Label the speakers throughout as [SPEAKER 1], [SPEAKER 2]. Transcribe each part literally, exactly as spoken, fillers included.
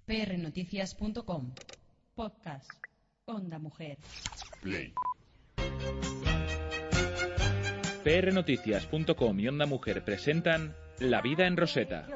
[SPEAKER 1] P R noticias punto com. Podcast. Onda Mujer.
[SPEAKER 2] Play.
[SPEAKER 3] P R noticias punto com y Onda Mujer presentan La vida en Rosetta.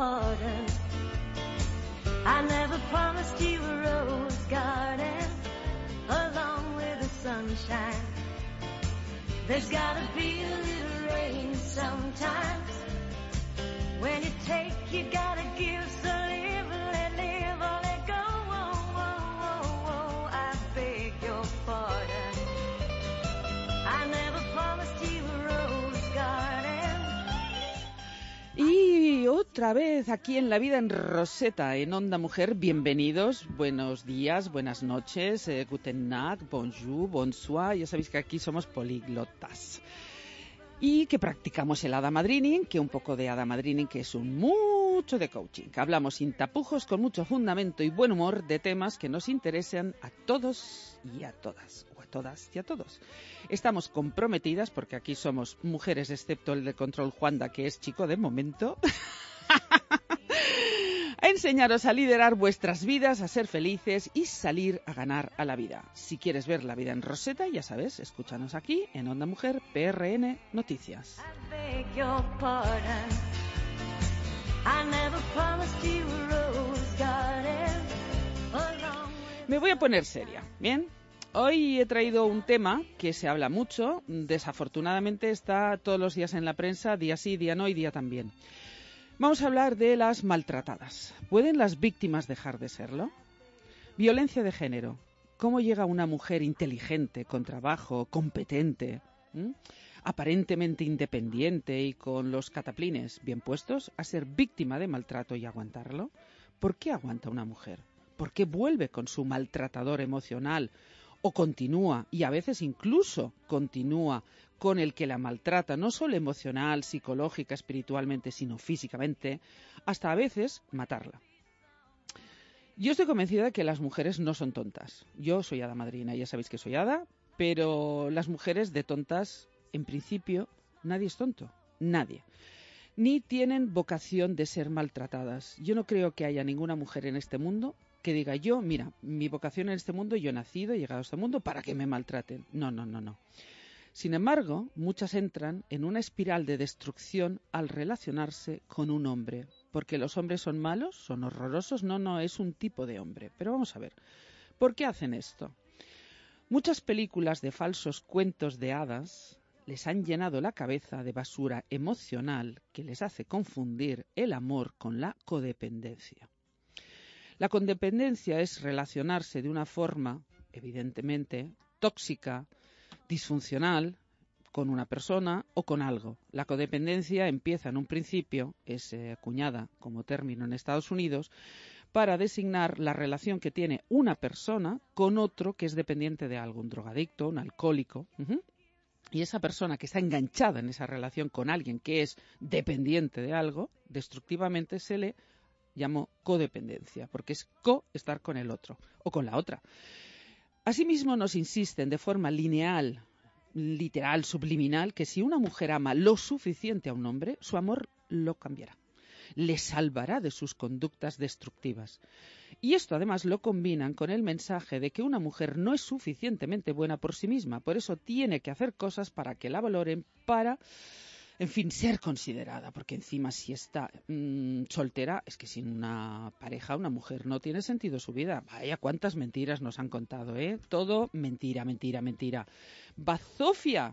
[SPEAKER 4] I never promised you a rose garden along with the sunshine. There's gotta be a little rain sometimes. When you take, you gotta give, so live, let live, or let go. Oh, oh, oh, oh, I beg your pardon. I never promised you a rose garden.
[SPEAKER 5] Y otra vez aquí en La vida en Rosetta, en Onda Mujer, bienvenidos, buenos días, buenas noches, eh, guten Nacht, bonjour, bonsoir, ya sabéis que aquí somos políglotas. Y que practicamos el Hada Madrining, que un poco de Hada Madrining, que es un mucho de coaching. Que hablamos sin tapujos, con mucho fundamento y buen humor de temas que nos interesan a todos y a todas, o a todas y a todos. Estamos comprometidas, porque aquí somos mujeres, excepto el de control Juanda, que es chico de momento, a enseñaros a liderar vuestras vidas, a ser felices y salir a ganar a la vida. Si quieres ver La vida en Rosetta, ya sabes, escúchanos aquí en Onda Mujer P R N Noticias. Me voy a poner seria, ¿bien? Hoy he traído un tema que se habla mucho, desafortunadamente está todos los días en la prensa, día sí, día no y día también. Vamos a hablar de las maltratadas. ¿Pueden las víctimas dejar de serlo? Violencia de género. ¿Cómo llega una mujer inteligente, con trabajo, competente, ¿m? aparentemente independiente y con los cataplines bien puestos, a ser víctima de maltrato y aguantarlo? ¿Por qué aguanta una mujer? ¿Por qué vuelve con su maltratador emocional? O continúa, y a veces incluso continúa, con el que la maltrata, no solo emocional, psicológica, espiritualmente, sino físicamente, hasta a veces matarla. Yo estoy convencida de que las mujeres no son tontas. Yo soy hada madrina, ya sabéis que soy hada, pero las mujeres de tontas, en principio, nadie es tonto, nadie. Ni tienen vocación de ser maltratadas. Yo no creo que haya ninguna mujer en este mundo que diga yo, mira, mi vocación en este mundo, yo he nacido, he llegado a este mundo para que me maltraten. No, no, no, no. Sin embargo, muchas entran en una espiral de destrucción al relacionarse con un hombre. ¿Porque los hombres son malos? ¿Son horrorosos? No, no, es un tipo de hombre. Pero vamos a ver, ¿por qué hacen esto? Muchas películas de falsos cuentos de hadas les han llenado la cabeza de basura emocional que les hace confundir el amor con la codependencia. La codependencia es relacionarse de una forma, evidentemente, tóxica, disfuncional, con una persona o con algo. La codependencia empieza en un principio, es eh, acuñada como término en Estados Unidos, para designar la relación que tiene una persona con otro que es dependiente de algo, un drogadicto, un alcohólico. Uh-huh. Y esa persona que está enganchada en esa relación con alguien que es dependiente de algo, destructivamente se le llamó codependencia, porque es co estar con el otro o con la otra. Asimismo nos insisten de forma lineal, literal, subliminal, que si una mujer ama lo suficiente a un hombre, su amor lo cambiará, le salvará de sus conductas destructivas. Y esto además lo combinan con el mensaje de que una mujer no es suficientemente buena por sí misma, por eso tiene que hacer cosas para que la valoren, para, en fin, ser considerada, porque encima si está mmm, soltera, es que sin una pareja, una mujer no tiene sentido su vida. Vaya, cuántas mentiras nos han contado, ¿eh? Todo mentira, mentira, mentira. Bazofia.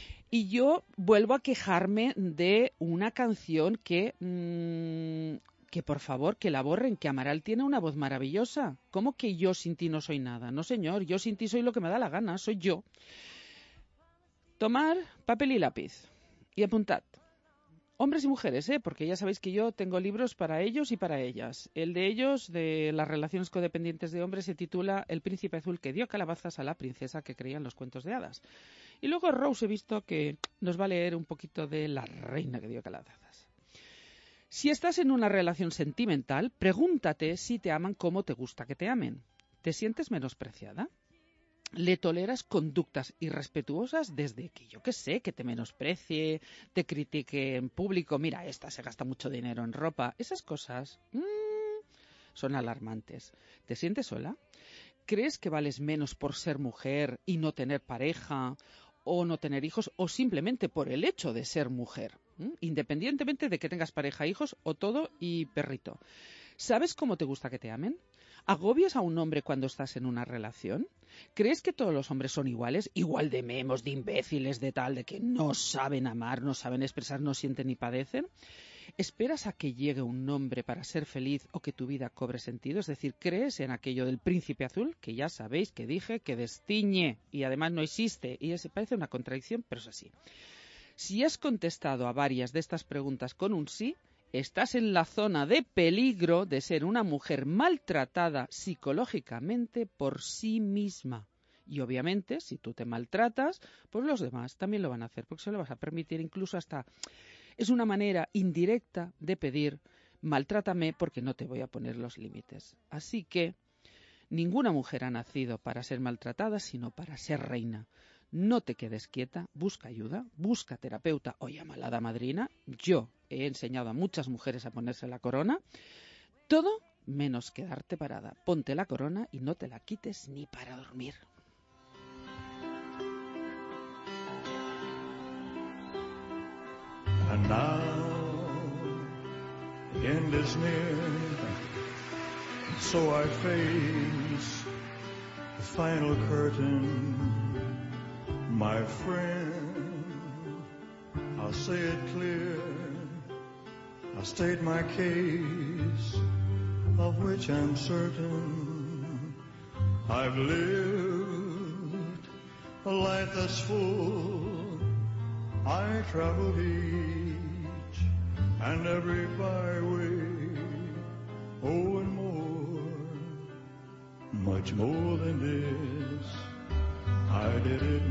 [SPEAKER 5] Y yo vuelvo a quejarme de una canción que, mmm, que por favor, que la borren, que Amaral tiene una voz maravillosa. ¿Cómo que yo sin ti no soy nada? No, señor, yo sin ti soy lo que me da la gana, soy yo. Tomar papel y lápiz. Y apuntad, hombres y mujeres, ¿eh? Porque ya sabéis que yo tengo libros para ellos y para ellas. El de ellos, de las relaciones codependientes de hombres, se titula El príncipe azul que dio calabazas a la princesa que creía en los cuentos de hadas. Y luego Rose he visto que nos va a leer un poquito de La reina que dio calabazas. Si estás en una relación sentimental, pregúntate si te aman como te gusta que te amen. ¿Te sientes menospreciada? le toleras conductas irrespetuosas desde que, yo qué sé, que te menosprecie, te critique en público, mira, esta se gasta mucho dinero en ropa, esas cosas, mmm, son alarmantes. ¿Te sientes sola? ¿Crees que vales menos por ser mujer y no tener pareja o no tener hijos o simplemente por el hecho de ser mujer? ¿Mm? Independientemente de que tengas pareja, hijos o todo y perrito. ¿Sabes cómo te gusta que te amen? ¿Agobias a un hombre cuando estás en una relación? ¿Crees que todos los hombres son iguales? Igual de memos, de imbéciles, de tal, de que no saben amar, no saben expresar, no sienten ni padecen. ¿Esperas a que llegue un hombre para ser feliz o que tu vida cobre sentido? Es decir, ¿crees en aquello del príncipe azul? Que ya sabéis que dije que destiñe y además no existe. Y se parece una contradicción, pero es así. Si has contestado a varias de estas preguntas con un sí, estás en la zona de peligro de ser una mujer maltratada psicológicamente por sí misma. Y obviamente, si tú te maltratas, pues los demás también lo van a hacer, porque se lo vas a permitir, incluso hasta... Es una manera indirecta de pedir, maltrátame porque no te voy a poner los límites. Así que ninguna mujer ha nacido para ser maltratada, sino para ser reina. No te quedes quieta, busca ayuda, busca terapeuta o llama a la hada madrina. Yo he enseñado a muchas mujeres a ponerse la corona. Todo menos quedarte parada. Ponte la corona y no te la quites ni para dormir.
[SPEAKER 2] And now the end is near, so I face the final curtain. My friend, I'll say it clear, I'll state my case, of which I'm certain. I've lived a life that's full, I traveled each and every byway, oh and more, much more than this, I did it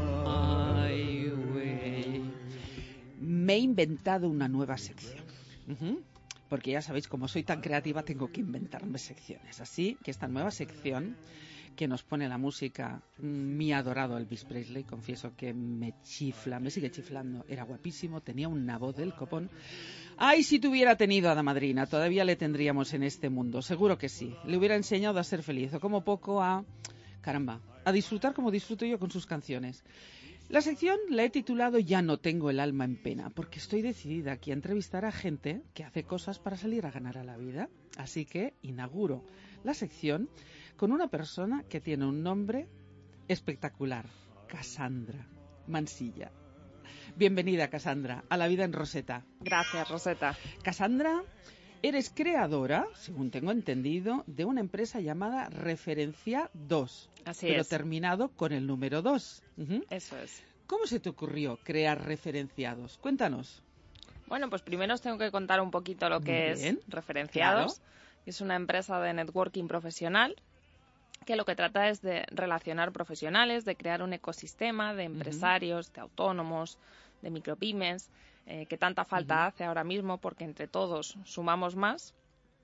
[SPEAKER 2] my
[SPEAKER 5] way. Me he inventado una nueva sección. Uh-huh. Porque ya sabéis, como soy tan creativa, tengo que inventarme secciones. Así que esta nueva sección que nos pone la música, mi adorado Elvis Presley, confieso que me chifla, me sigue chiflando, era guapísimo, tenía una voz del copón. ¡Ay, si tuviera tenido a hada madrina! Todavía le tendríamos en este mundo, seguro que sí. Le hubiera enseñado a ser feliz, o como poco a... caramba, a disfrutar como disfruto yo con sus canciones. La sección la he titulado Ya no tengo el alma en pena, porque estoy decidida aquí a entrevistar a gente que hace cosas para salir a ganar a la vida. Así que inauguro la sección con una persona que tiene un nombre espectacular, Cassandra Mansilla. Bienvenida, Cassandra, a La Vida en Roseta.
[SPEAKER 6] Gracias, Roseta.
[SPEAKER 5] Cassandra, eres creadora, según tengo entendido, de una empresa llamada Referencia dos.
[SPEAKER 6] Así
[SPEAKER 5] pero
[SPEAKER 6] es.
[SPEAKER 5] terminado con el número dos. Uh-huh.
[SPEAKER 6] Eso es.
[SPEAKER 5] ¿Cómo se te ocurrió crear Referenciados? Cuéntanos.
[SPEAKER 6] Bueno, pues primero os tengo que contar un poquito lo que
[SPEAKER 5] Bien,
[SPEAKER 6] es Referenciados.
[SPEAKER 5] claro.
[SPEAKER 6] Es una empresa de networking profesional que lo que trata es de relacionar profesionales, de crear un ecosistema de empresarios, uh-huh. de autónomos, de micropymes, eh, que tanta falta uh-huh. hace ahora mismo porque entre todos sumamos más.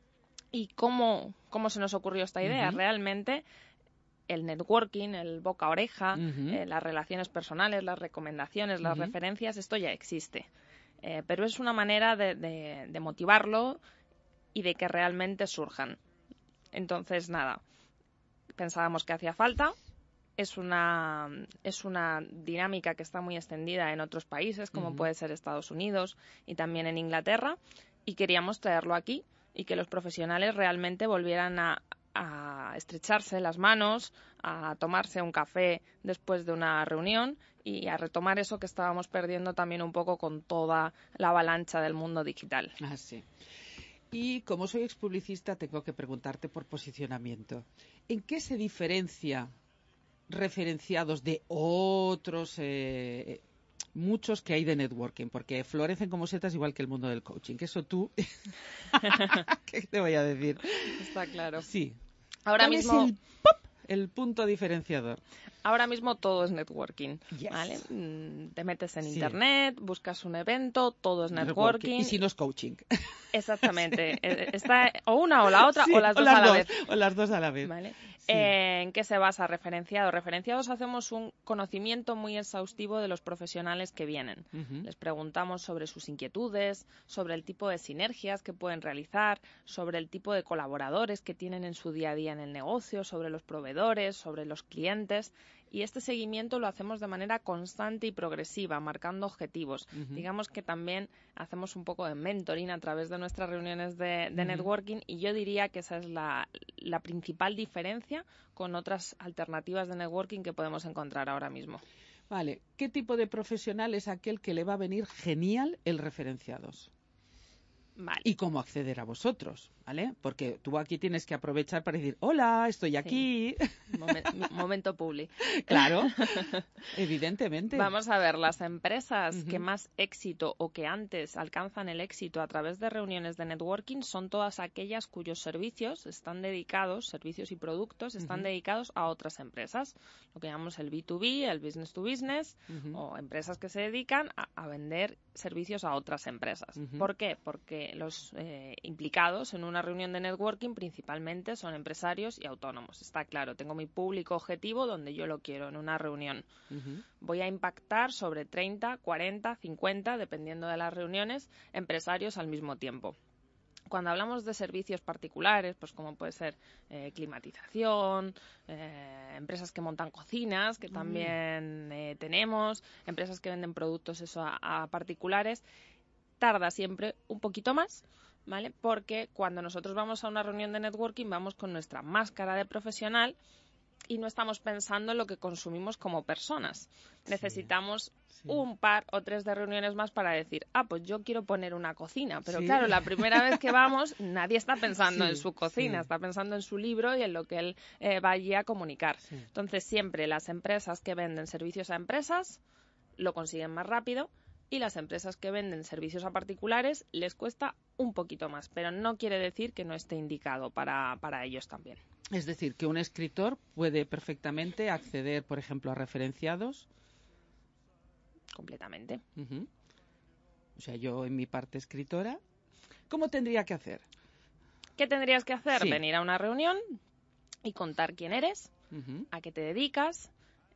[SPEAKER 6] ¿Y cómo, cómo se nos ocurrió esta idea? Uh-huh. Realmente el networking, el boca a oreja, uh-huh. eh, las relaciones personales, las recomendaciones, las uh-huh. referencias, esto ya existe. Eh, pero es una manera de, de, de motivarlo y de que realmente surjan. Entonces, nada, pensábamos que hacía falta. Es una, es una dinámica que está muy extendida en otros países, como uh-huh. puede ser Estados Unidos y también en Inglaterra, y queríamos traerlo aquí y que los profesionales realmente volvieran a, a estrecharse las manos, a tomarse un café después de una reunión y a retomar eso que estábamos perdiendo también un poco con toda la avalancha del mundo digital.
[SPEAKER 5] Ah, sí. Y como soy expublicista, tengo que preguntarte por posicionamiento. ¿En qué se diferencia Referenciados de otros eh, muchos que hay de networking? Porque florecen como setas igual que el mundo del coaching, que eso tú ¿qué te voy a decir?
[SPEAKER 6] Está claro.
[SPEAKER 5] Sí.
[SPEAKER 6] Ahora
[SPEAKER 5] ¿Cuál
[SPEAKER 6] mismo
[SPEAKER 5] es el, pop, el punto diferenciador?
[SPEAKER 6] Ahora mismo todo es networking,
[SPEAKER 5] Yes.
[SPEAKER 6] ¿vale? Te metes en
[SPEAKER 5] Sí.
[SPEAKER 6] internet, buscas un evento, todo es networking.
[SPEAKER 5] Y si no es coaching.
[SPEAKER 6] Exactamente. Sí. Está o una o la otra
[SPEAKER 5] Sí,
[SPEAKER 6] o las
[SPEAKER 5] o
[SPEAKER 6] dos
[SPEAKER 5] las
[SPEAKER 6] a la
[SPEAKER 5] dos,
[SPEAKER 6] vez.
[SPEAKER 5] O las dos a la vez.
[SPEAKER 6] ¿Vale? Eh, ¿En qué se basa Referenciados? Referenciados hacemos un conocimiento muy exhaustivo de los profesionales que vienen.
[SPEAKER 5] Ujú.
[SPEAKER 6] Les preguntamos sobre sus inquietudes, sobre el tipo de sinergias que pueden realizar, sobre el tipo de colaboradores que tienen en su día a día en el negocio, sobre los proveedores, sobre los clientes. Y este seguimiento lo hacemos de manera constante y progresiva, marcando objetivos.
[SPEAKER 5] Ujú.
[SPEAKER 6] Digamos que también hacemos un poco de mentoring a través de nuestras reuniones de, de
[SPEAKER 5] Ujú.
[SPEAKER 6] networking, y yo diría que esa es la, la principal diferencia con otras alternativas de networking que podemos encontrar ahora mismo.
[SPEAKER 5] Vale, ¿qué tipo de profesional es aquel que le va a venir genial el Referenciados?
[SPEAKER 6] Vale.
[SPEAKER 5] Y cómo acceder a vosotros, ¿vale? Porque tú aquí tienes que aprovechar para decir, hola, estoy aquí.
[SPEAKER 6] Momen- momento publi.
[SPEAKER 5] Claro, evidentemente.
[SPEAKER 6] Vamos a ver, las empresas
[SPEAKER 5] Ujú.
[SPEAKER 6] que más éxito o que antes alcanzan el éxito a través de reuniones de networking son todas aquellas cuyos servicios están dedicados, servicios y productos están
[SPEAKER 5] Ujú.
[SPEAKER 6] dedicados a otras empresas, lo que llamamos el B dos B, el business to business,
[SPEAKER 5] Ujú.
[SPEAKER 6] o empresas que se dedican a, a vender servicios a otras empresas.
[SPEAKER 5] Ujú.
[SPEAKER 6] ¿Por qué? Porque los eh, implicados en una reunión de networking principalmente son empresarios y autónomos. Está claro, tengo mi público objetivo donde yo lo quiero en una reunión.
[SPEAKER 5] Ujú.
[SPEAKER 6] Voy a impactar sobre treinta, cuarenta, cincuenta, dependiendo de las reuniones, empresarios al mismo tiempo. Cuando hablamos de servicios particulares, pues como puede ser eh, climatización, eh, empresas que montan cocinas, que también eh, tenemos, empresas que venden productos eso a, a particulares, tarda siempre un poquito más, ¿vale? Porque cuando nosotros vamos a una reunión de networking vamos con nuestra máscara de profesional y no estamos pensando en lo que consumimos como personas.
[SPEAKER 5] Sí,
[SPEAKER 6] Necesitamos
[SPEAKER 5] sí.
[SPEAKER 6] un par o tres de reuniones más para decir, ah, pues yo quiero poner una cocina. Pero
[SPEAKER 5] Sí.
[SPEAKER 6] claro, la primera vez que vamos, nadie está pensando
[SPEAKER 5] Sí,
[SPEAKER 6] en su cocina,
[SPEAKER 5] sí.
[SPEAKER 6] está pensando en su libro y en lo que él eh, va allí a comunicar.
[SPEAKER 5] Sí.
[SPEAKER 6] Entonces, siempre las empresas que venden servicios a empresas lo consiguen más rápido, y las empresas que venden servicios a particulares les cuesta un poquito más, pero no quiere decir que no esté indicado para, para ellos también.
[SPEAKER 5] Es decir, que un escritor puede perfectamente acceder, por ejemplo, a Referenciados.
[SPEAKER 6] Completamente.
[SPEAKER 5] Ujú. O sea, yo en mi parte escritora, ¿cómo tendría que hacer?
[SPEAKER 6] ¿Qué tendrías que hacer?
[SPEAKER 5] Sí.
[SPEAKER 6] Venir a una reunión y contar quién eres,
[SPEAKER 5] Ujú.
[SPEAKER 6] a qué te dedicas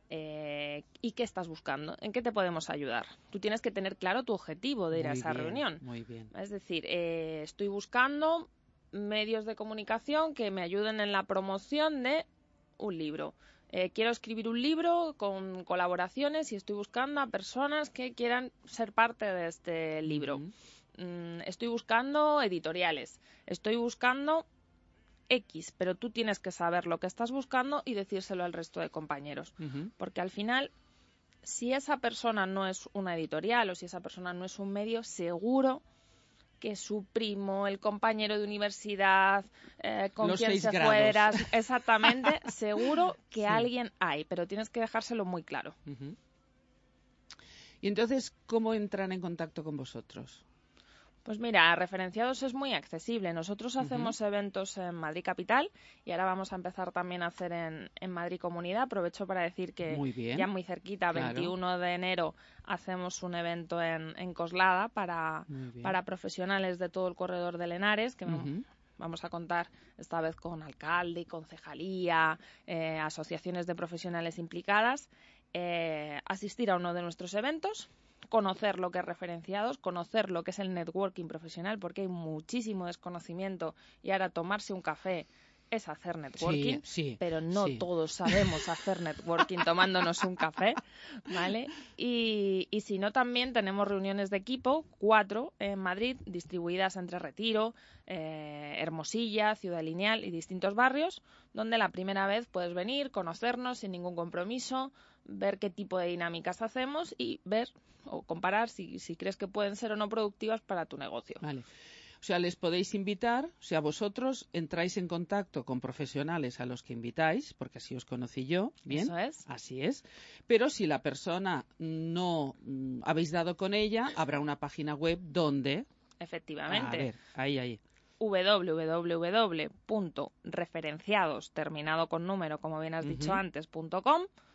[SPEAKER 6] eh, y qué estás buscando, en qué te podemos ayudar. Tú tienes que tener claro tu objetivo de ir a
[SPEAKER 5] Muy
[SPEAKER 6] esa
[SPEAKER 5] bien,
[SPEAKER 6] reunión.
[SPEAKER 5] Muy bien.
[SPEAKER 6] Es decir, eh, estoy buscando medios de comunicación que me ayuden en la promoción de un libro. Eh, quiero escribir un libro con colaboraciones y estoy buscando a personas que quieran ser parte de este libro.
[SPEAKER 5] Ujú.
[SPEAKER 6] Mm, estoy buscando editoriales. Estoy buscando X, pero tú tienes que saber lo que estás buscando y decírselo al resto de compañeros.
[SPEAKER 5] Ujú.
[SPEAKER 6] Porque al final, si esa persona no es una editorial o si esa persona no es un medio, seguro que su primo, el compañero de universidad, eh, con
[SPEAKER 5] Los
[SPEAKER 6] quien
[SPEAKER 5] seis
[SPEAKER 6] se
[SPEAKER 5] grados.
[SPEAKER 6] fue de Erasmus, exactamente, seguro que
[SPEAKER 5] Sí.
[SPEAKER 6] alguien hay, pero tienes que dejárselo muy claro.
[SPEAKER 5] Ujú. Y entonces, ¿cómo entran en contacto con vosotros?
[SPEAKER 6] Pues mira, Referenciados es muy accesible. Nosotros
[SPEAKER 5] Ujú.
[SPEAKER 6] hacemos eventos en Madrid Capital y ahora vamos a empezar también a hacer en, en Madrid Comunidad. Aprovecho para decir que
[SPEAKER 5] Muy bien.
[SPEAKER 6] ya muy cerquita,
[SPEAKER 5] Claro.
[SPEAKER 6] veintiuno de enero, hacemos un evento en, en Coslada para,
[SPEAKER 5] Muy bien.
[SPEAKER 6] para profesionales de todo el corredor de Henares, que
[SPEAKER 5] Ujú.
[SPEAKER 6] vamos a contar esta vez con alcalde, concejalía, eh, asociaciones de profesionales implicadas, eh, asistir a uno de nuestros eventos, conocer lo que es Referenciados, conocer lo que es el networking profesional, porque hay muchísimo desconocimiento y ahora tomarse un café es hacer networking,
[SPEAKER 5] Sí, sí,
[SPEAKER 6] pero no
[SPEAKER 5] sí.
[SPEAKER 6] todos sabemos hacer networking tomándonos un café, ¿vale? Y, y si no, también tenemos reuniones de equipo, cuatro en Madrid, distribuidas entre Retiro, eh, Hermosilla, Ciudad Lineal y distintos barrios, donde la primera vez puedes venir, conocernos sin ningún compromiso, ver qué tipo de dinámicas hacemos y ver o comparar si, si crees que pueden ser o no productivas para tu negocio.
[SPEAKER 5] Vale. O sea, les podéis invitar, o sea, vosotros entráis en contacto con profesionales a los que invitáis, porque así os conocí yo, ¿bien?
[SPEAKER 6] Eso es.
[SPEAKER 5] Así es. Pero si la persona no mm, habéis dado con ella, habrá una página web donde...
[SPEAKER 6] Efectivamente.
[SPEAKER 5] A ver, ahí, ahí.
[SPEAKER 6] doble u doble u doble u punto referenciados, terminado con número, como bien has dicho
[SPEAKER 5] Ujú.
[SPEAKER 6] antes, punto com,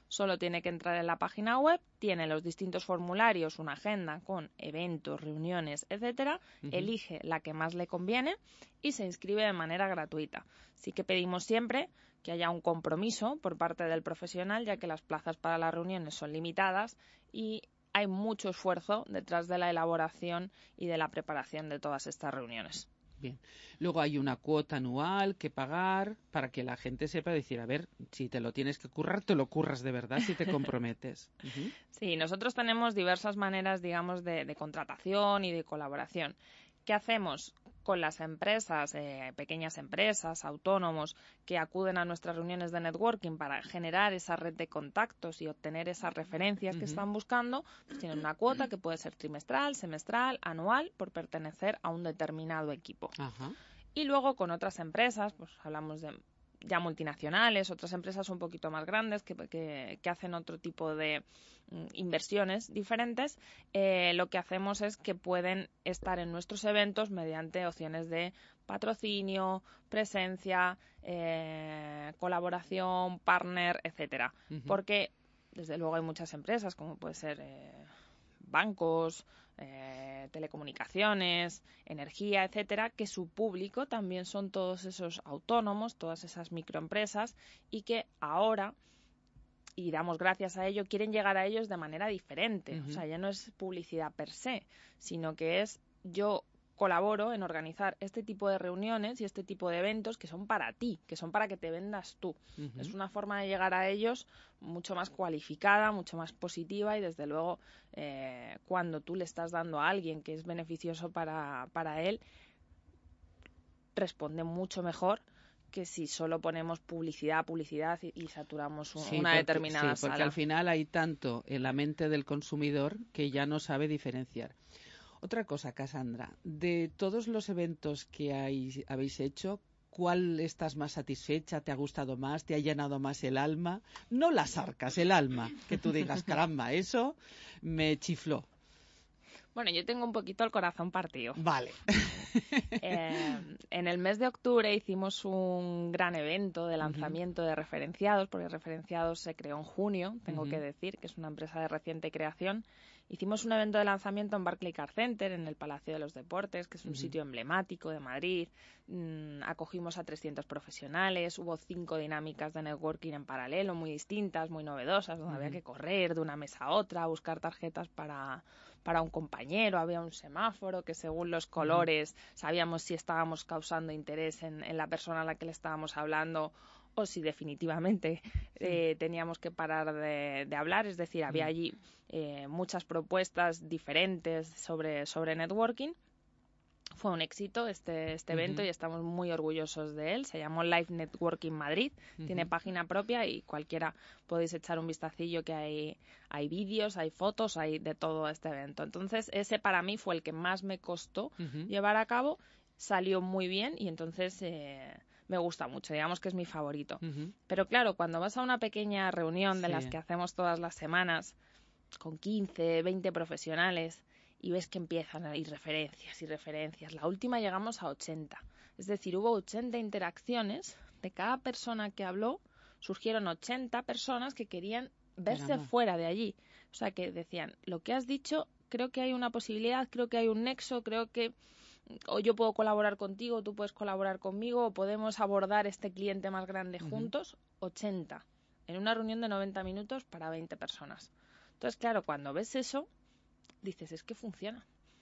[SPEAKER 6] solo tiene que entrar en la página web, tiene los distintos formularios, una agenda con eventos, reuniones, etcétera, uh-huh. elige la que más le conviene y se inscribe de manera gratuita. Sí que pedimos siempre que haya un compromiso por parte del profesional, ya que las plazas para las reuniones son limitadas y hay mucho esfuerzo detrás de la elaboración y de la preparación de todas estas reuniones.
[SPEAKER 5] Bien. Luego hay una cuota anual que pagar para que la gente sepa decir, a ver, si te lo tienes que currar, te lo curras de verdad si te comprometes. Uh-huh.
[SPEAKER 6] Sí, nosotros tenemos diversas maneras, digamos, de, de contratación y de colaboración. ¿Qué hacemos con las empresas, eh, pequeñas empresas, autónomos, que acuden a nuestras reuniones de networking para generar esa red de contactos y obtener esas referencias uh-huh. que están buscando? Pues tienen una cuota que puede ser trimestral, semestral, anual, por pertenecer a un determinado equipo. Uh-huh. Y luego con otras empresas, pues hablamos de ya multinacionales, otras empresas un poquito más grandes que, que, que hacen otro tipo de mm, inversiones diferentes, eh, lo que hacemos es que pueden estar en nuestros eventos mediante opciones de patrocinio, presencia, eh, colaboración, partner, etcétera. Uh-huh. Porque desde luego hay muchas empresas, como puede ser eh, bancos, eh, telecomunicaciones, energía, etcétera, que su público también son todos esos autónomos, todas esas microempresas, y que ahora, y damos gracias a ello, quieren llegar a ellos de manera diferente. Uh-huh. O sea, ya no es publicidad per se, sino que es yo colaboro en organizar este tipo de reuniones y este tipo de eventos que son para ti, que son para que te vendas tú. Uh-huh. Es una forma de llegar a ellos mucho más cualificada, mucho más positiva, y desde luego eh, cuando tú le estás dando a alguien que es beneficioso para, para él, responde mucho mejor que si solo ponemos publicidad, publicidad y, y saturamos un,
[SPEAKER 5] sí,
[SPEAKER 6] una
[SPEAKER 5] porque,
[SPEAKER 6] determinada
[SPEAKER 5] sí, porque
[SPEAKER 6] sala.
[SPEAKER 5] Al final hay tanto en la mente del consumidor que ya no sabe diferenciar. Otra cosa, Cassandra, de todos los eventos que hay, habéis hecho, ¿cuál estás más satisfecha? ¿Te ha gustado más? ¿Te ha llenado más el alma? No las arcas, el alma. Que tú digas, caramba, eso me chifló.
[SPEAKER 6] Bueno, yo tengo un poquito el corazón partido.
[SPEAKER 5] Vale.
[SPEAKER 6] Eh, en el mes de octubre hicimos un gran evento de lanzamiento uh-huh. de Referenciados, porque Referenciados se creó en junio, tengo uh-huh. que decir, que es una empresa de reciente creación. Hicimos un evento de lanzamiento en Barclaycard Center, en el Palacio de los Deportes, que es un uh-huh. sitio emblemático de Madrid. Mm, acogimos a trescientos profesionales, hubo cinco dinámicas de networking en paralelo, muy distintas, muy novedosas, donde uh-huh. había que correr de una mesa a otra, buscar tarjetas para, para un compañero, había un semáforo que según los colores uh-huh. sabíamos si estábamos causando interés en, en la persona a la que le estábamos hablando o si definitivamente eh, teníamos que parar de, de hablar. Es decir, había allí eh, muchas propuestas diferentes sobre, sobre networking. Fue un éxito este, este uh-huh. evento y estamos muy orgullosos de él. Se llamó Live Networking Madrid, uh-huh. tiene página propia y cualquiera podéis echar un vistacillo, que hay, hay vídeos, hay fotos, hay de todo este evento. Entonces ese para mí fue el que más me costó uh-huh. llevar a cabo. Salió muy bien y entonces eh, me gusta mucho, digamos que es mi favorito. Uh-huh. Pero claro, cuando vas a una pequeña reunión de sí. las que hacemos todas las semanas, con quince, veinte profesionales, y ves que empiezan a ir referencias y referencias. La última llegamos a ochenta. Es decir, hubo ochenta interacciones. De cada persona que habló, surgieron ochenta personas que querían verse Caramba. fuera de allí. O sea, que decían, lo que has dicho, creo que hay una posibilidad, creo que hay un nexo, creo que o yo puedo colaborar contigo, tú puedes colaborar conmigo, o podemos abordar este cliente más grande uh-huh. juntos. ochenta. En una reunión de noventa minutos para veinte personas. Entonces, claro, cuando ves eso, dices, es que funciona.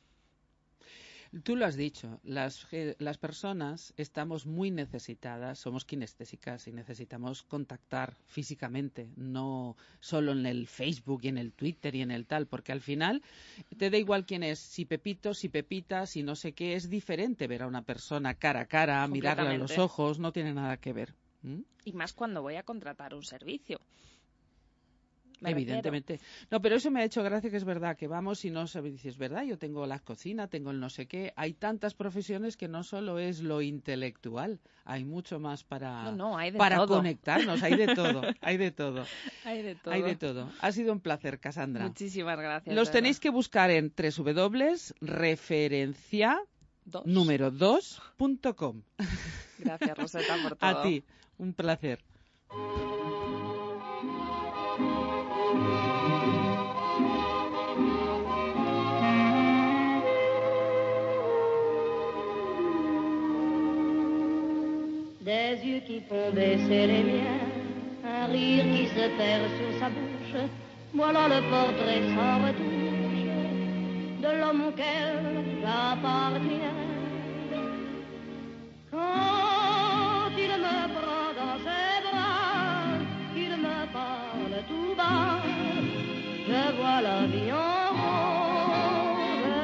[SPEAKER 5] Tú lo has dicho, las, las personas estamos muy necesitadas, somos kinestésicas y necesitamos contactar físicamente, no solo en el Facebook y en el Twitter y en el tal, porque al final te da igual quién es, si Pepito, si Pepita, si no sé qué, es diferente ver a una persona cara a cara, mirarle a los ojos, no tiene nada que ver. ¿Mm?
[SPEAKER 6] Y más cuando voy a contratar un servicio. Me
[SPEAKER 5] Evidentemente. Refiero. No, pero eso me ha hecho gracia, que es verdad que vamos y no sabes, dices, ¿verdad? Yo tengo la cocina, tengo el no sé qué. Hay tantas profesiones que no solo es lo intelectual, hay mucho más para,
[SPEAKER 6] no, no, hay de
[SPEAKER 5] para
[SPEAKER 6] todo.
[SPEAKER 5] conectarnos. Hay de todo, hay de todo.
[SPEAKER 6] Hay de todo.
[SPEAKER 5] Hay de todo. Ha sido un placer, Cassandra.
[SPEAKER 6] Muchísimas gracias.
[SPEAKER 5] Los tenéis que buscar en doble u doble u doble u punto referencia número dos punto com.
[SPEAKER 6] Gracias, Roseta, por todo.
[SPEAKER 5] A ti, un placer.
[SPEAKER 4] Thank you. Des yeux qui font baisser les miens, un rire qui se perd sur sa bouche, voilà le portrait sans retouche de l'homme auquel j'appartiens. Quand il me prend dans ses bras, qu'il me parle tout bas, je vois la vie en rose.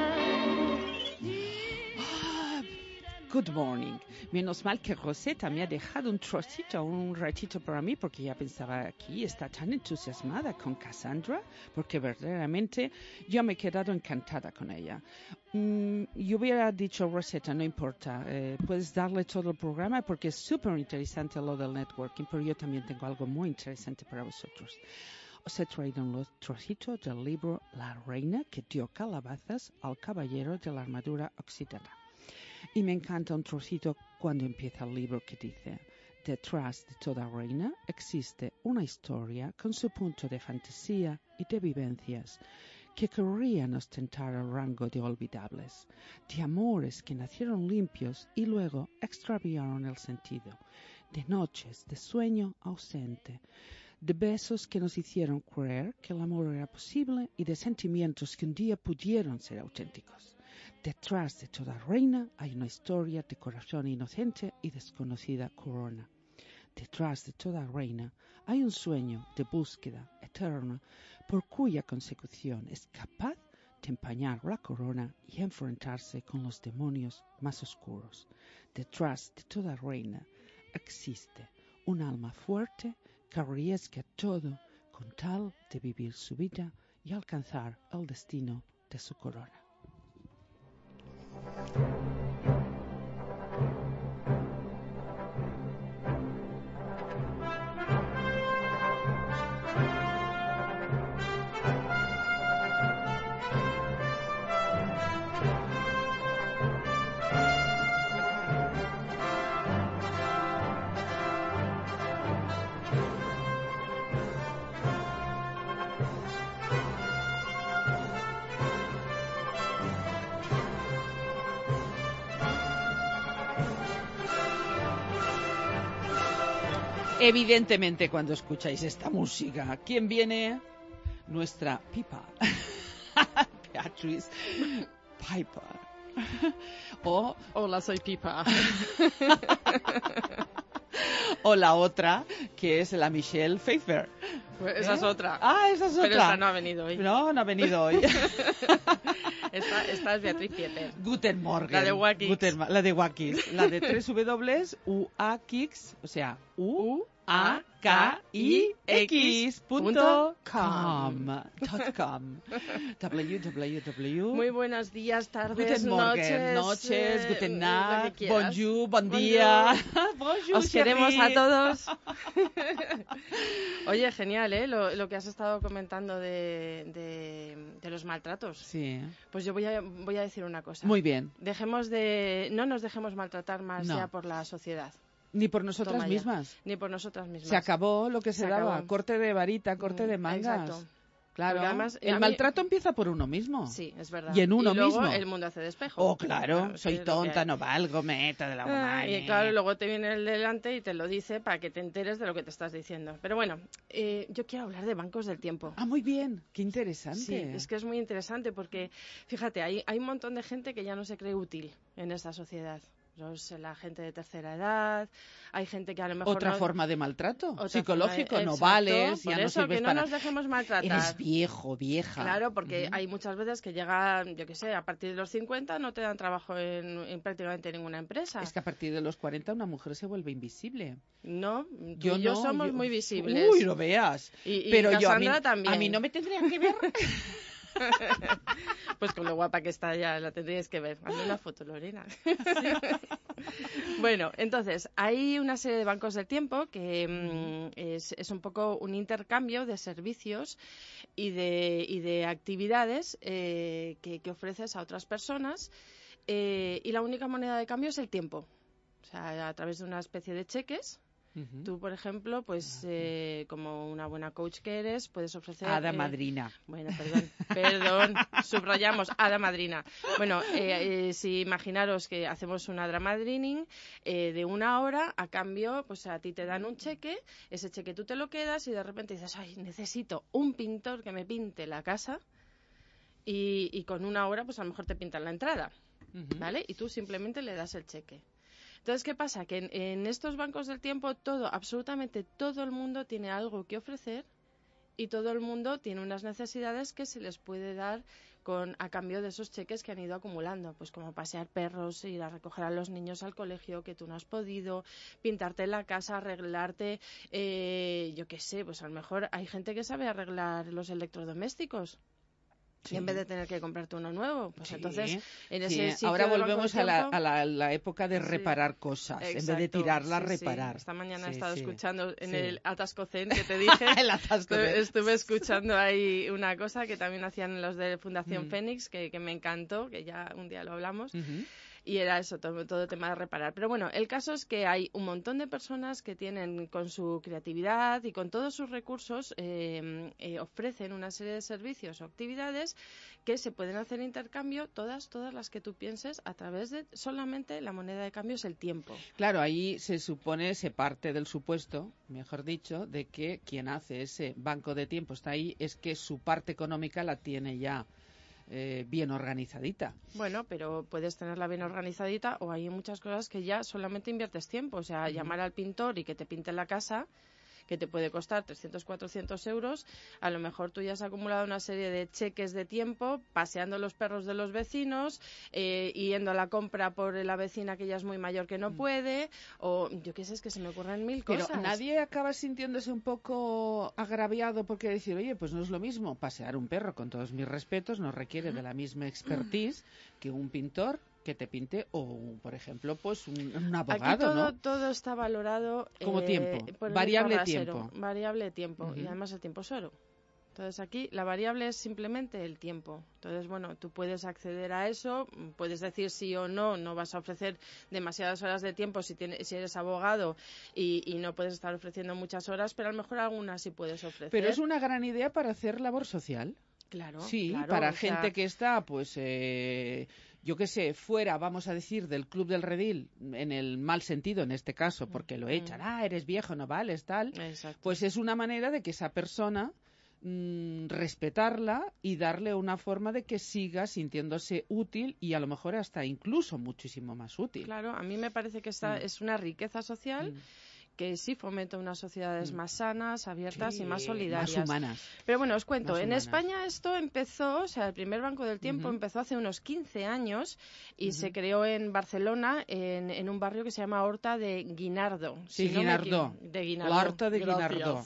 [SPEAKER 5] Good morning. Menos mal que Rosetta me ha dejado un trocito, un ratito para mí, porque ya pensaba aquí, está tan entusiasmada con Cassandra, porque verdaderamente yo me he quedado encantada con ella. Mm, yo hubiera dicho, Rosetta, no importa, eh, puedes darle todo el programa porque es súper interesante lo del networking, pero yo también tengo algo muy interesante para vosotros. Os he traído un trocito del libro La reina que dio calabazas al caballero de la armadura oxidada. Y me encanta un trocito cuando empieza el libro que dice: detrás de toda reina existe una historia con su punto de fantasía y de vivencias que querrían ostentar el rango de olvidables, de amores que nacieron limpios y luego extraviaron el sentido, de noches de sueño ausente, de besos que nos hicieron creer que el amor era posible y de sentimientos que un día pudieron ser auténticos. Detrás de toda reina hay una historia de corazón inocente y desconocida corona. Detrás de toda reina hay un sueño de búsqueda eterna por cuya consecución es capaz de empañar la corona y enfrentarse con los demonios más oscuros. Detrás de toda reina existe un alma fuerte que arriesga todo con tal de vivir su vida y alcanzar el destino de su corona. Evidentemente, cuando escucháis esta música, ¿quién viene? Nuestra Pipa, Beatriz Piper. O,
[SPEAKER 6] Hola, soy Pipa.
[SPEAKER 5] o la otra, que es la Michelle Pfeiffer.
[SPEAKER 6] Pues esa
[SPEAKER 5] ¿Eh?
[SPEAKER 6] es otra.
[SPEAKER 5] Ah, esa es otra.
[SPEAKER 6] Pero esta no ha venido hoy.
[SPEAKER 5] No, no ha venido hoy.
[SPEAKER 6] esta, esta es Beatriz Pieper.
[SPEAKER 5] Guten Morgen.
[SPEAKER 6] La de Wakix.
[SPEAKER 5] Guten, la de Wakix. La de tres w u a kix, o sea, U A K I X punto com. www.
[SPEAKER 6] Muy buenos días, tardes,
[SPEAKER 5] Guten Morgen,
[SPEAKER 6] noches.
[SPEAKER 5] noches,
[SPEAKER 6] eh,
[SPEAKER 5] guten
[SPEAKER 6] lo
[SPEAKER 5] Nacht,
[SPEAKER 6] que quieras.
[SPEAKER 5] bonjour, bon
[SPEAKER 6] Bonjour.
[SPEAKER 5] día. Bonjour,
[SPEAKER 6] Os queremos
[SPEAKER 5] chérie.
[SPEAKER 6] a todos. Oye, genial, ¿eh? Lo, lo que has estado comentando de, de, de los maltratos.
[SPEAKER 5] Sí,
[SPEAKER 6] Pues yo voy a, voy a decir una cosa.
[SPEAKER 5] muy bien.
[SPEAKER 6] Dejemos de, no nos dejemos maltratar más
[SPEAKER 5] No.
[SPEAKER 6] ya por la sociedad,
[SPEAKER 5] Ni por nosotras
[SPEAKER 6] Toma ya.
[SPEAKER 5] mismas.
[SPEAKER 6] ni por nosotras mismas.
[SPEAKER 5] Se acabó lo que se,
[SPEAKER 6] Se
[SPEAKER 5] daba.
[SPEAKER 6] acabó.
[SPEAKER 5] Corte de varita, corte
[SPEAKER 6] Mm,
[SPEAKER 5] de mangas.
[SPEAKER 6] exacto.
[SPEAKER 5] Claro.
[SPEAKER 6] Porque además,
[SPEAKER 5] el
[SPEAKER 6] a mí-
[SPEAKER 5] maltrato empieza por uno mismo.
[SPEAKER 6] Sí, es verdad.
[SPEAKER 5] Y en uno
[SPEAKER 6] luego
[SPEAKER 5] mismo.
[SPEAKER 6] el mundo hace despejo.
[SPEAKER 5] Oh, claro,
[SPEAKER 6] es
[SPEAKER 5] soy
[SPEAKER 6] lo que
[SPEAKER 5] tonta,
[SPEAKER 6] hay.
[SPEAKER 5] no valgo, meta de la
[SPEAKER 6] Ah,
[SPEAKER 5] humana.
[SPEAKER 6] y claro, luego te viene el delante y te lo dice para que te enteres de lo que te estás diciendo. Pero bueno, eh, yo quiero hablar de bancos del tiempo.
[SPEAKER 5] Ah, muy bien, qué interesante.
[SPEAKER 6] Sí, es que es muy interesante porque, fíjate, hay, hay un montón de gente que ya no se cree útil en esta sociedad. Los, la gente de tercera edad, hay gente que a lo mejor...
[SPEAKER 5] Otra
[SPEAKER 6] no-
[SPEAKER 5] forma de maltrato
[SPEAKER 6] otra
[SPEAKER 5] psicológico,
[SPEAKER 6] forma-
[SPEAKER 5] no
[SPEAKER 6] exacto,
[SPEAKER 5] vales,
[SPEAKER 6] por
[SPEAKER 5] ya no
[SPEAKER 6] eso,
[SPEAKER 5] sirves
[SPEAKER 6] que no
[SPEAKER 5] para...
[SPEAKER 6] nos dejemos maltratar.
[SPEAKER 5] Eres viejo, vieja.
[SPEAKER 6] Claro, porque
[SPEAKER 5] Ujú.
[SPEAKER 6] hay muchas veces que llegan, yo qué sé, a partir de los cincuenta no te dan trabajo en, en prácticamente ninguna empresa.
[SPEAKER 5] Es que a partir de los cuarenta una mujer se vuelve invisible.
[SPEAKER 6] No, tú
[SPEAKER 5] Yo
[SPEAKER 6] y yo
[SPEAKER 5] no,
[SPEAKER 6] somos
[SPEAKER 5] yo-
[SPEAKER 6] muy visibles.
[SPEAKER 5] Uy, lo veas.
[SPEAKER 6] Y, y
[SPEAKER 5] Pero yo a mí,
[SPEAKER 6] Cassandra también.
[SPEAKER 5] a mí no me tendrían que ver.
[SPEAKER 6] Pues con lo guapa que está ya, la tendríais que ver. Hazle una foto, Lorena. Bueno, entonces, hay una serie de bancos del tiempo que mm, es, es un poco un intercambio de servicios y de, y de actividades eh, que, que ofreces a otras personas eh, y la única moneda de cambio es el tiempo. O sea, a través de una especie de cheques
[SPEAKER 7] Uh-huh. Tú, por ejemplo, pues eh, como una buena coach que eres, puedes ofrecer...
[SPEAKER 5] Hada
[SPEAKER 7] eh,
[SPEAKER 5] madrina.
[SPEAKER 7] Bueno, perdón, perdón, subrayamos, hada madrina. Bueno, eh, eh, si imaginaros que hacemos una drama madrining eh, de una hora, a cambio, pues a ti te dan un cheque, ese cheque tú te lo quedas y de repente dices, ay, necesito un pintor que me pinte la casa y, y con una hora, pues a lo mejor te pintan la entrada, uh-huh. ¿vale? Y tú simplemente le das el cheque. Entonces, ¿qué pasa? Que en, en estos bancos del tiempo todo, absolutamente todo el mundo tiene algo que ofrecer y todo el mundo tiene unas necesidades que se les puede dar con a cambio de esos cheques que han ido acumulando, pues como pasear perros, ir a recoger a los niños al colegio que tú no has podido, pintarte la casa, arreglarte, eh, yo qué sé, pues a lo mejor hay gente que sabe arreglar los electrodomésticos. Sí. Y en vez de tener que comprarte uno nuevo, pues sí. entonces en ese
[SPEAKER 5] sí.
[SPEAKER 7] sitio
[SPEAKER 5] ahora
[SPEAKER 7] de
[SPEAKER 5] volvemos
[SPEAKER 7] tiempo,
[SPEAKER 5] a, la, a la, la época de reparar
[SPEAKER 7] sí.
[SPEAKER 5] cosas,
[SPEAKER 7] Exacto.
[SPEAKER 5] en vez de tirarlas,
[SPEAKER 7] sí,
[SPEAKER 5] reparar.
[SPEAKER 7] Sí. Esta mañana
[SPEAKER 5] sí,
[SPEAKER 7] he estado
[SPEAKER 5] sí.
[SPEAKER 7] escuchando en
[SPEAKER 5] sí.
[SPEAKER 7] el Atasco Zen que te dije,
[SPEAKER 5] el Atasco Zen.
[SPEAKER 7] Estuve escuchando ahí una cosa que también hacían los de Fundación
[SPEAKER 5] mm.
[SPEAKER 7] Fénix, que, que me encantó, que ya un día lo hablamos.
[SPEAKER 5] Uh-huh.
[SPEAKER 7] Y era eso, todo, todo tema de reparar. Pero bueno, el caso es que hay un montón de personas que tienen, con su creatividad y con todos sus recursos, eh, eh, ofrecen una serie de servicios o actividades que se pueden hacer intercambio, todas, todas las que tú pienses, a través de solamente la moneda de cambio es el tiempo.
[SPEAKER 5] Claro, ahí se supone, se parte del supuesto, mejor dicho, de que quien hace ese banco de tiempo está ahí, es que su parte económica la tiene ya Eh, bien organizadita.
[SPEAKER 7] Bueno, pero puedes tenerla bien organizadita o hay muchas cosas que ya solamente inviertes tiempo. O sea, uh-huh. llamar al pintor y que te pinte la casa, que te puede costar trescientos, cuatrocientos euros, a lo mejor tú ya has acumulado una serie de cheques de tiempo, paseando los perros de los vecinos, eh, yendo a la compra por la vecina que ya es muy mayor que no puede, o yo qué sé, es que se me ocurren mil
[SPEAKER 5] Pero
[SPEAKER 7] cosas.
[SPEAKER 5] Pero nadie acaba sintiéndose un poco agraviado porque decir, oye, pues no es lo mismo pasear un perro, con todos mis respetos, no requiere uh-huh. de la misma expertise que un pintor que te pinte o, por ejemplo, pues un, un abogado,
[SPEAKER 7] Aquí todo,
[SPEAKER 5] ¿no?
[SPEAKER 7] todo está valorado
[SPEAKER 5] como
[SPEAKER 7] eh,
[SPEAKER 5] tiempo,
[SPEAKER 7] por
[SPEAKER 5] variable
[SPEAKER 7] el
[SPEAKER 5] tiempo.
[SPEAKER 7] Variable tiempo,
[SPEAKER 5] uh-huh.
[SPEAKER 7] y además el tiempo es oro. Entonces aquí la variable es simplemente el tiempo. Entonces, bueno, tú puedes acceder a eso, puedes decir sí o no, no vas a ofrecer demasiadas horas de tiempo si, tienes, si eres abogado y, y no puedes estar ofreciendo muchas horas, pero a lo mejor algunas sí puedes ofrecer.
[SPEAKER 5] Pero es una gran idea para hacer labor social.
[SPEAKER 7] Claro,
[SPEAKER 5] sí,
[SPEAKER 7] claro,
[SPEAKER 5] para
[SPEAKER 7] o
[SPEAKER 5] gente
[SPEAKER 7] sea...
[SPEAKER 5] que está, pues, eh, yo qué sé, fuera, vamos a decir, del Club del Redil, en el mal sentido en este caso, porque lo echan, mm. ah, eres viejo, no vales, tal.
[SPEAKER 7] Exacto.
[SPEAKER 5] Pues es una manera de que esa persona mmm, respetarla y darle una forma de que siga sintiéndose útil y a lo mejor hasta incluso muchísimo más útil.
[SPEAKER 7] Claro, a mí me parece que esta mm. es una riqueza social. Mm. que sí fomenta unas sociedades mm. más sanas, abiertas sí, y más solidarias.
[SPEAKER 5] Más humanas.
[SPEAKER 7] Pero bueno, os cuento,
[SPEAKER 5] más
[SPEAKER 7] en
[SPEAKER 5] humanas.
[SPEAKER 7] España esto empezó, o sea, el primer Banco del Tiempo uh-huh. empezó hace unos quince años y uh-huh. se creó en Barcelona, en, en un barrio que se llama Horta de Guinardó.
[SPEAKER 5] Sí,
[SPEAKER 7] si
[SPEAKER 5] Guinardó.
[SPEAKER 7] No de Guinardó.
[SPEAKER 5] La Horta de Guinardó.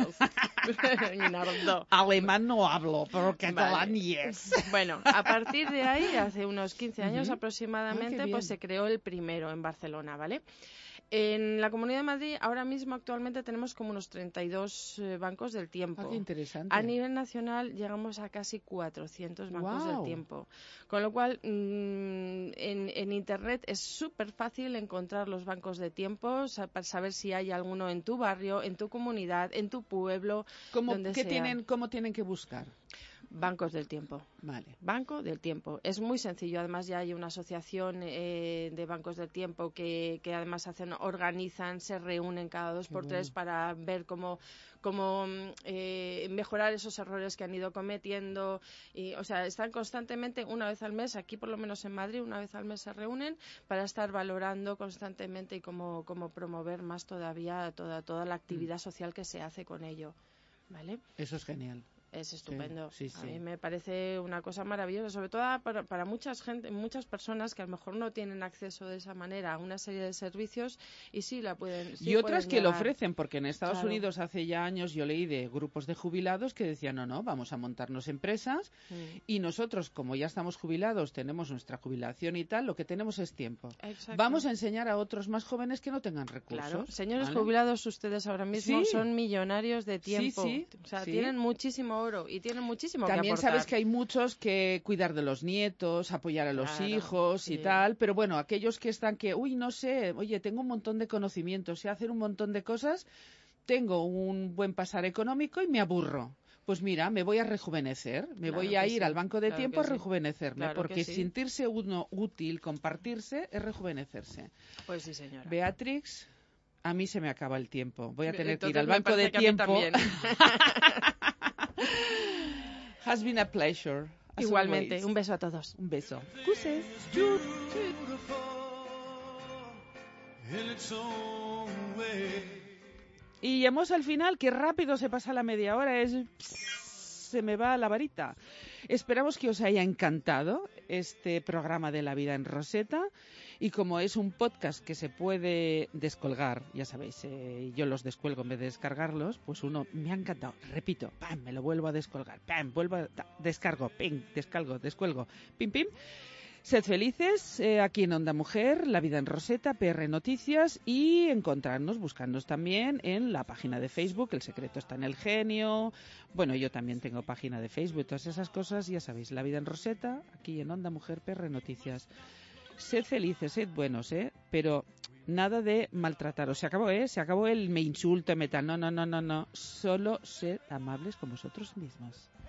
[SPEAKER 7] Guinardó.
[SPEAKER 5] Alemán no hablo, pero catalán
[SPEAKER 7] vale.
[SPEAKER 5] yes.
[SPEAKER 7] Bueno, a partir de ahí, hace unos quince años uh-huh. aproximadamente,
[SPEAKER 5] oh,
[SPEAKER 7] pues se creó el primero en Barcelona, ¿vale? En la Comunidad de Madrid, ahora mismo actualmente tenemos como unos treinta y dos eh, bancos del tiempo.
[SPEAKER 5] Ah, qué interesante.
[SPEAKER 7] A nivel nacional llegamos a casi cuatrocientos bancos
[SPEAKER 5] wow.
[SPEAKER 7] del tiempo. Con lo cual, mmm, en, en Internet es súper fácil encontrar los bancos de tiempo, para saber si hay alguno en tu barrio, en tu comunidad, en tu pueblo,
[SPEAKER 5] ¿Cómo,
[SPEAKER 7] donde
[SPEAKER 5] ¿qué
[SPEAKER 7] sea.
[SPEAKER 5] Tienen, ¿Cómo tienen que buscar?
[SPEAKER 7] Bancos del Tiempo.
[SPEAKER 5] Vale.
[SPEAKER 7] Banco del Tiempo. Es muy sencillo. Además, ya hay una asociación eh, de bancos del tiempo que, que además hacen, organizan, se reúnen cada dos Qué por bueno. tres para ver cómo, cómo eh, mejorar esos errores que han ido cometiendo. Y, o sea, están constantemente, una vez al mes, aquí por lo menos en Madrid, una vez al mes se reúnen para estar valorando constantemente y cómo, cómo promover más todavía toda, toda la actividad mm. social que se hace con ello. ¿Vale?
[SPEAKER 5] Eso es genial.
[SPEAKER 7] Es estupendo.
[SPEAKER 5] Sí, sí, sí.
[SPEAKER 7] A mí me parece una cosa maravillosa, sobre todo para, para muchas gente, muchas personas que a lo mejor no tienen acceso de esa manera a una serie de servicios y sí la pueden. Sí
[SPEAKER 5] y otras
[SPEAKER 7] pueden
[SPEAKER 5] que
[SPEAKER 7] llegar.
[SPEAKER 5] Lo ofrecen, porque en Estados
[SPEAKER 7] claro.
[SPEAKER 5] Unidos hace ya años yo leí de grupos de jubilados que decían no, no, vamos a montarnos empresas mm. y nosotros, como ya estamos jubilados, tenemos nuestra jubilación y tal, lo que tenemos es tiempo.
[SPEAKER 7] Exacto.
[SPEAKER 5] Vamos a enseñar a otros más jóvenes que no tengan recursos.
[SPEAKER 7] Claro. Señores
[SPEAKER 5] ¿vale?
[SPEAKER 7] jubilados, ustedes ahora mismo
[SPEAKER 5] sí.
[SPEAKER 7] son millonarios de tiempo.
[SPEAKER 5] Sí, sí.
[SPEAKER 7] O sea,
[SPEAKER 5] sí.
[SPEAKER 7] tienen muchísimo oro y tienen muchísimo que
[SPEAKER 5] También
[SPEAKER 7] aportar.
[SPEAKER 5] sabes que hay muchos que cuidar de los nietos, apoyar a los
[SPEAKER 7] Claro,
[SPEAKER 5] hijos y
[SPEAKER 7] sí.
[SPEAKER 5] tal, pero bueno, aquellos que están que, uy, no sé, oye, tengo un montón de conocimientos, sé hacer un montón de cosas, tengo un buen pasar económico y me aburro. Pues mira, me voy a rejuvenecer, me
[SPEAKER 7] Claro
[SPEAKER 5] voy a
[SPEAKER 7] que
[SPEAKER 5] ir
[SPEAKER 7] sí,
[SPEAKER 5] al banco de
[SPEAKER 7] claro
[SPEAKER 5] tiempo
[SPEAKER 7] que
[SPEAKER 5] a
[SPEAKER 7] sí.
[SPEAKER 5] rejuvenecerme,
[SPEAKER 7] Claro que
[SPEAKER 5] porque
[SPEAKER 7] sí.
[SPEAKER 5] sentirse uno útil, compartirse, es rejuvenecerse.
[SPEAKER 7] Pues sí, señora.
[SPEAKER 5] Beatrix, a mí se me acaba el tiempo. Voy a tener que ir
[SPEAKER 7] Entonces
[SPEAKER 5] al
[SPEAKER 7] me
[SPEAKER 5] banco de
[SPEAKER 7] parece que a mí
[SPEAKER 5] tiempo.
[SPEAKER 7] también.
[SPEAKER 5] Has been a pleasure. as
[SPEAKER 7] Igualmente,
[SPEAKER 5] always.
[SPEAKER 7] un beso a todos.
[SPEAKER 5] Un beso. Cuses.
[SPEAKER 2] In its own way.
[SPEAKER 5] Y llegamos al final, qué rápido se pasa la media hora, es se me va la varita. Esperamos que os haya encantado este programa de La Vida en Roseta, y como es un podcast que se puede descolgar, ya sabéis, eh, yo los descuelgo en vez de descargarlos, pues uno me ha encantado, repito, pam, me lo vuelvo a descolgar, pam, vuelvo a ta, descargo, ping, descargo, descuelgo, pim, pim. Sed felices, eh, aquí en Onda Mujer, La Vida en Roseta, P R Noticias, y encontrarnos, buscarnos también en la página de Facebook, El Secreto está en el Genio. Bueno, yo también tengo página de Facebook, todas esas cosas, ya sabéis, La Vida en Roseta, aquí en Onda Mujer, P R Noticias. Sed felices, sed buenos, ¿eh? Pero nada de maltrataros. Se acabó, ¿eh? Se acabó el me insulto, me tal. No, no, no, no, no. Solo sed amables con vosotros mismos.